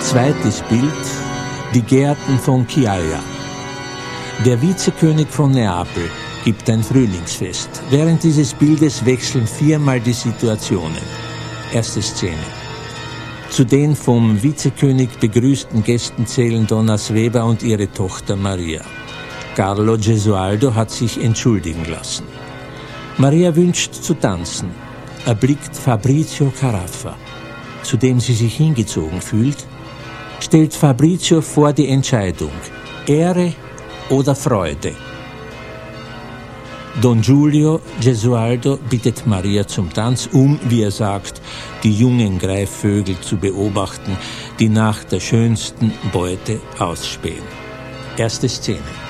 Zweites Bild: die Gärten von Chiaia. Der Vizekönig von Neapel gibt ein Frühlingsfest. Während dieses Bildes wechseln viermal die Situationen. Erste Szene: zu den vom Vizekönig begrüßten Gästen zählen Donna Sveva und ihre Tochter Maria. Carlo Gesualdo hat sich entschuldigen lassen. Maria wünscht zu tanzen, erblickt Fabrizio Caraffa, zu dem sie sich hingezogen fühlt, stellt Fabrizio vor die Entscheidung: Ehre oder Freude. Don Giulio Gesualdo bittet Maria zum Tanz, wie er sagt, die jungen Greifvögel zu beobachten, die nach der schönsten Beute ausspähen. Erste Szene: